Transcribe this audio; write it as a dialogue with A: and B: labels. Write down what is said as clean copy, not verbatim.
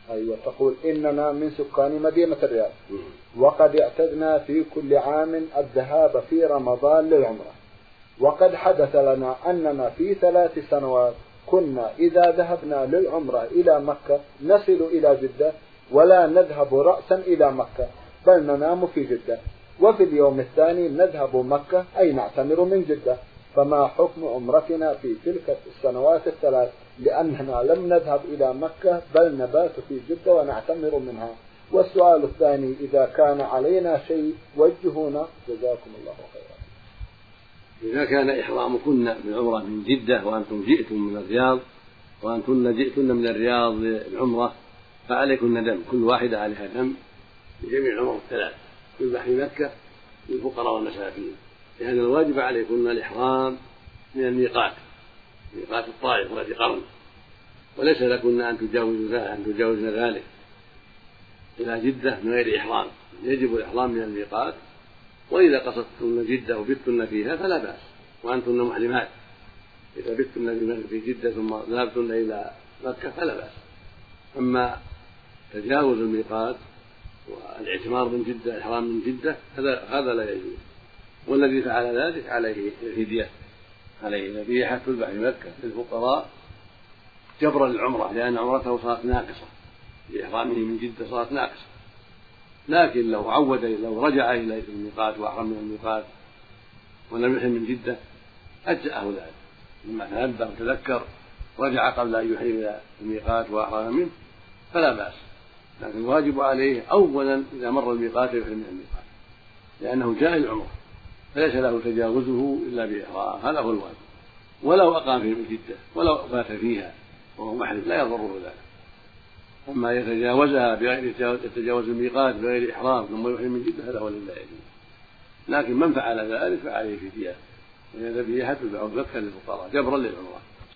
A: أيوة. تقول إننا من سكان مدينة الرياض وقد اعتدنا في كل عام الذهاب في رمضان للعمرة، وقد حدث لنا أننا في 3 سنوات كنا إذا ذهبنا للعمرة إلى مكة نصل إلى جدة ولا نذهب رأسا إلى مكة بل ننام في جدة، وفي اليوم الثاني نذهب مكة أي نعتمر من جدة، فما حكم عمرتنا في تلك السنوات ال3 لأننا لم نذهب إلى مكة بل نبات في جدة ونعتمر منها؟ والسؤال الثاني إذا كان علينا شيء وجهونا جزاكم الله خيرا.
B: إذا كان إحرامكن بالعمرة من جدة وأنتم جئتم من الرياض وأنتن جئتن من الرياض للعمرة فعليكن دم، كل واحدة عليها دم لجميع العمر ال3 يذبح في مكة للفقراء والمساكين، لأن الواجب عليكن الإحرام من الميقات، ميقات الطائف وادي قرن، وليس لكن أن تجاوزن ذلك إلى جدة من غير إحرام، يجب الإحرام من الميقات. وإذا قصدتن جدة وبتن فيها فلا بأس وأنتن محرمات، إذا بتن في جدة ثم ذهبتن إلى مكة فلا بأس. أما تجاوز الميقات والاعتمار من جدة، الإحرام من جدة، هذا لا يجوز، والذي فعل ذلك عليه الفدية، عليه ذبيحة تذبح في مكة للفقراء جبرا للعمرة، لأن عمرته صارت ناقصة بإحرامه من جدة، صارت ناقصة. لكن لو رجع إلى الميقات وأحرم من الميقات ولم يحرم من جدة أجزأه ذلك، لما تنبه وتذكر رجع قبل أن يحرم إلى الميقات وأحرم منه فلا بأس، لكن الواجب عليه أولا إذا مر الميقات يحرم من الميقات، لأنه جاء العمرة فليس له تجاوزه إلا بإحرام، هذا هو الواجب. ولو أقام في جدة ولو بات فيها وهو محرم لا يضره ذلك. أما يتجاوزها بغير يتجاوز الميقات بغير إحرام ثم يحرم من جدة هذا هو الذي لا يجوز. لكن من فعل ذلك فعليه فدية وهي ذبيحة تذبح للفقراء جبرا للعمرة.